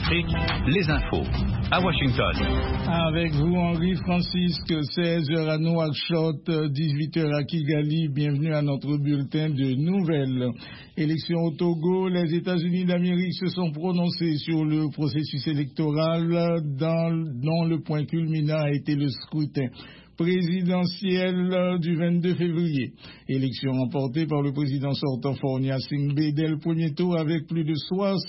Afrique, les infos. À Washington. Avec vous, Henri Francisque, 16h à Nouakchott, 18h à Kigali. Bienvenue à notre bulletin de nouvelles. Élection au Togo, les États-Unis d'Amérique se sont prononcés sur le processus électoral dont le point culminant a été le scrutin présidentielle du 22 février. Élection remportée par le président sortant Fornia Singbe dès le premier tour avec plus de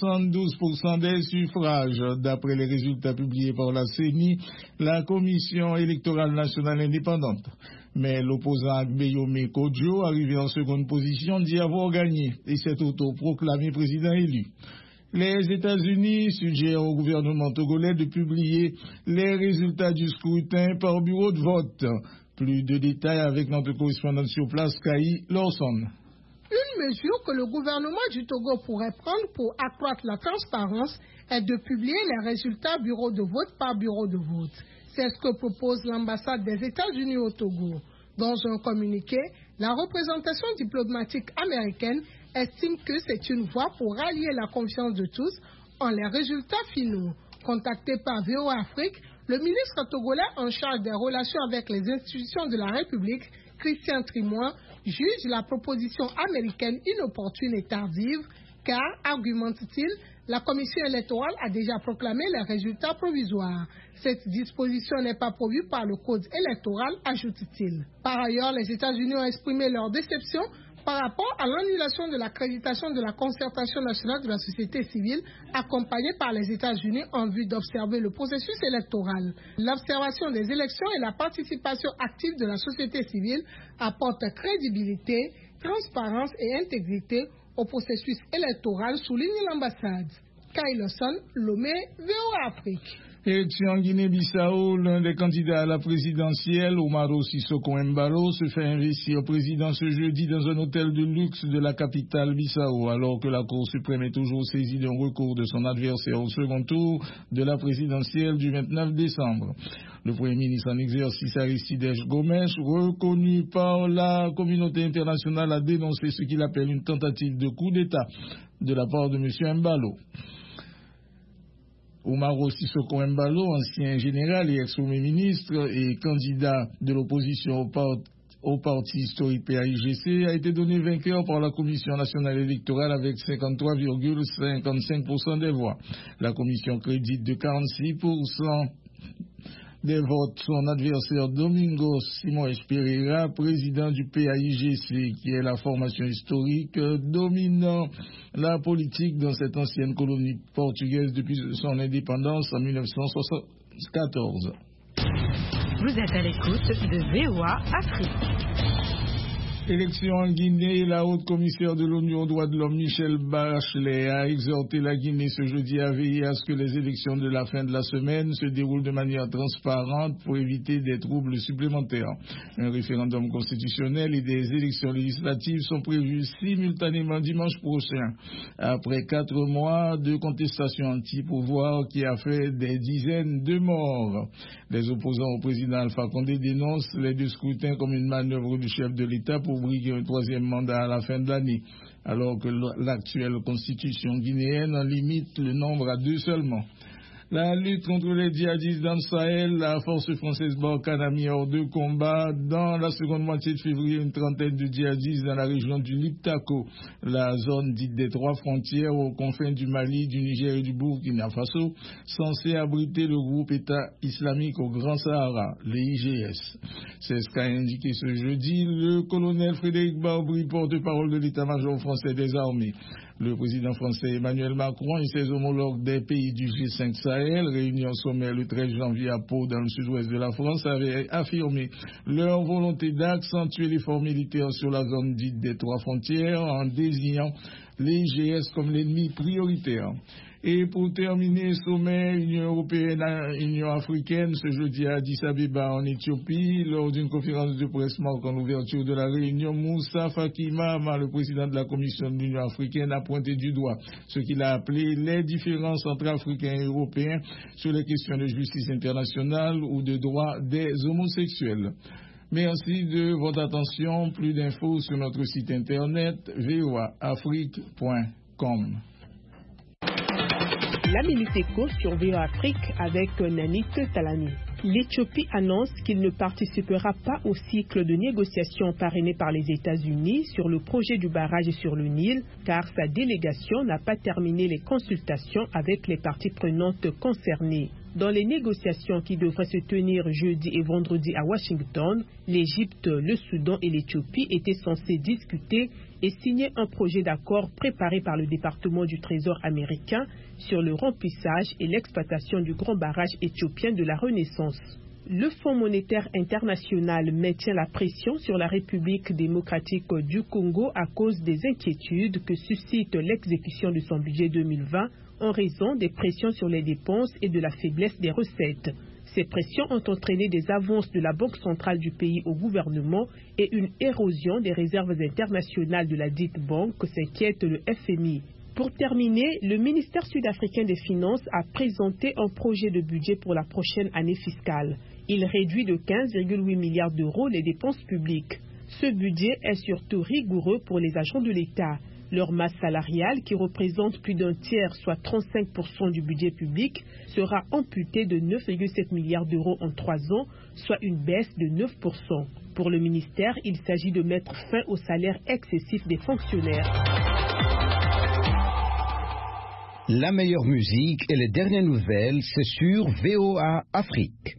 72% des suffrages. D'après les résultats publiés par la CENI, la Commission électorale nationale indépendante. Mais l'opposant Agbeyome Kodjo, arrivé en seconde position, dit avoir gagné et s'est autoproclamé président élu. Les États-Unis suggèrent au gouvernement togolais de publier les résultats du scrutin par bureau de vote. Plus de détails avec notre correspondant sur place, Kaï Lawson. Une mesure que le gouvernement du Togo pourrait prendre pour accroître la transparence est de publier les résultats bureau de vote par bureau de vote. C'est ce que propose l'ambassade des États-Unis au Togo. Dans un communiqué, la représentation diplomatique américaine estime que c'est une voie pour rallier la confiance de tous en les résultats finaux. Contacté par VOA Afrique, le ministre togolais en charge des relations avec les institutions de la République, Christian Trimois, juge la proposition américaine inopportune et tardive car, argumente-t-il, la commission électorale a déjà proclamé les résultats provisoires. Cette disposition n'est pas prévue par le code électoral, ajoute-t-il. Par ailleurs, les États-Unis ont exprimé leur déception par rapport à l'annulation de l'accréditation de la concertation nationale de la société civile accompagnée par les États-Unis en vue d'observer le processus électoral. L'observation des élections et la participation active de la société civile apportent crédibilité, transparence et intégrité au processus électoral, souligne l'ambassade. Kailoson, Lomé, VOA Afrique. Élection en Guinée-Bissau, l'un des candidats à la présidentielle, Umaro Sissoko Embalo, se fait investir président ce jeudi dans un hôtel de luxe de la capitale Bissau, alors que la Cour suprême est toujours saisie d'un recours de son adversaire au second tour de la présidentielle du 29 décembre. Le Premier ministre en exercice Aristide Gomes, reconnu par la communauté internationale, a dénoncé ce qu'il appelle une tentative de coup d'État de la part de M. Embalo. Umaro Sissoko Embalo, ancien général et ex-premier ministre et candidat de l'opposition au parti historique PAIGC, a été donné vainqueur par la Commission nationale électorale avec 53,55% des voix. La commission crédite de 46% des votes son adversaire Domingos Simões Pereira, président du PAIGC, qui est la formation historique dominant la politique dans cette ancienne colonie portugaise depuis son indépendance en 1974. Vous êtes à l'écoute de VOA Afrique. Élection en Guinée, la haute commissaire de l'ONU aux droits de l'homme, Michelle Bachelet, a exhorté la Guinée ce jeudi à veiller à ce que les élections de la fin de la semaine se déroulent de manière transparente pour éviter des troubles supplémentaires. Un référendum constitutionnel et des élections législatives sont prévus simultanément dimanche prochain, après 4 mois de contestation anti-pouvoir qui a fait des dizaines de morts. Les opposants au président Alpha Condé dénoncent les 2 scrutins comme une manœuvre du chef de l'État pour briguer un 3e mandat à la fin de l'année, alors que l'actuelle constitution guinéenne en limite le nombre à 2 seulement. La lutte contre les djihadistes dans le Sahel, la force française Barkhane a mis hors de combat dans la seconde moitié de février une trentaine de djihadistes dans la région du Liptako, la zone dite des 3 frontières aux confins du Mali, du Niger et du Burkina Faso, censée abriter le groupe État islamique au Grand Sahara, les IGS. C'est ce qu'a indiqué ce jeudi le colonel Frédéric Barbry, porte-parole de l'état-major français des armées. Le président français Emmanuel Macron et ses homologues des pays du G5 Sahel, réunis en sommet le 13 janvier à Pau dans le sud-ouest de la France, avaient affirmé leur volonté d'accentuer l'effort militaire sur la zone dite des 3 frontières en désignant les IGS comme l'ennemi prioritaire. Et pour terminer, sommet Union européenne-Union africaine ce jeudi à Addis Abeba en Éthiopie, lors d'une conférence de presse marquant l'ouverture de la réunion, Moussa Faki Mahamat, le président de la Commission de l'Union africaine, a pointé du doigt ce qu'il a appelé les différences entre Africains et Européens sur les questions de justice internationale ou de droits des homosexuels. Merci de votre attention. Plus d'infos sur notre site internet voaafrique.com. La Minute Éco sur VOA Afrique avec Nanit Talani. L'Éthiopie annonce qu'il ne participera pas au cycle de négociations parrainé par les États-Unis sur le projet du barrage sur le Nil, car sa délégation n'a pas terminé les consultations avec les parties prenantes concernées. Dans les négociations qui devraient se tenir jeudi et vendredi à Washington, l'Égypte, le Soudan et l'Éthiopie étaient censés discuter et signer un projet d'accord préparé par le département du Trésor américain sur le remplissage et l'exploitation du grand barrage éthiopien de la Renaissance. Le Fonds monétaire international maintient la pression sur la République démocratique du Congo à cause des inquiétudes que suscite l'exécution de son budget 2020 en raison des pressions sur les dépenses et de la faiblesse des recettes. Ces pressions ont entraîné des avances de la Banque centrale du pays au gouvernement et une érosion des réserves internationales de la dite banque, s'inquiète le FMI. Pour terminer, le ministère sud-africain des Finances a présenté un projet de budget pour la prochaine année fiscale. Il réduit de 15,8 milliards d'euros les dépenses publiques. Ce budget est surtout rigoureux pour les agents de l'État. Leur masse salariale, qui représente plus d'un tiers, soit 35% du budget public, sera amputée de 9,7 milliards d'euros en 3 ans, soit une baisse de 9%. Pour le ministère, il s'agit de mettre fin au salaire excessif des fonctionnaires. La meilleure musique et les dernières nouvelles, c'est sur VOA Afrique.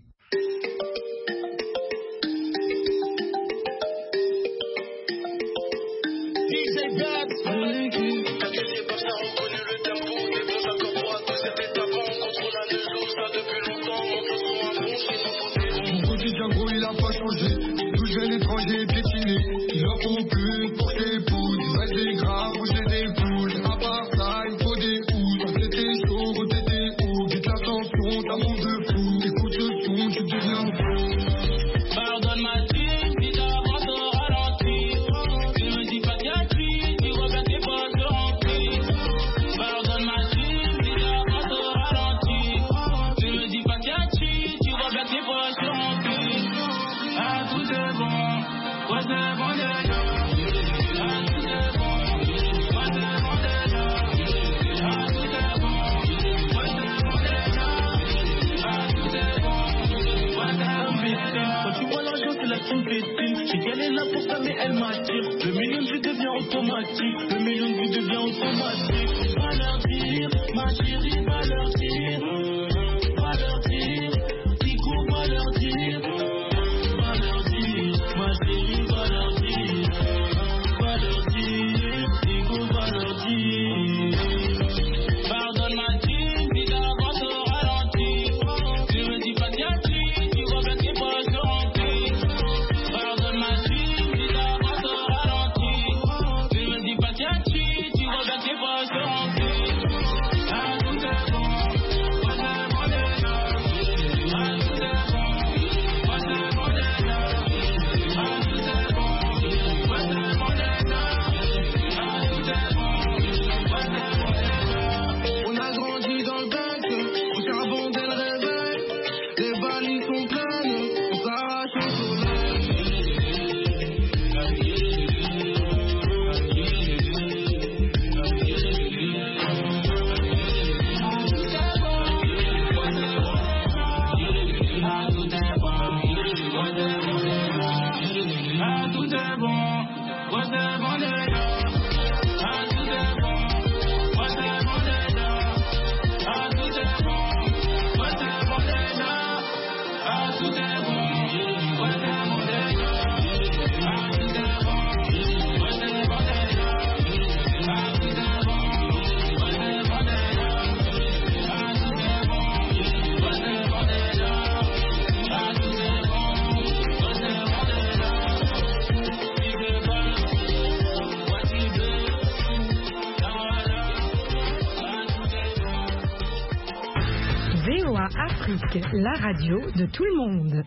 VOA Afrique, la radio de tout le monde.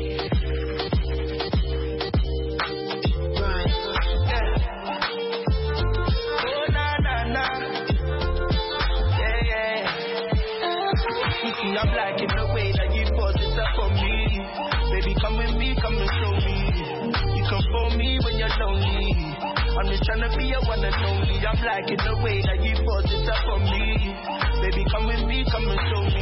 I'm liking the way that you pose it up for me. Baby, come with me, come and show me. You come for me when you're lonely. I'm just trying to be a one and only. I'm liking the way that you pose it up for me. Baby, come with me, come and show me.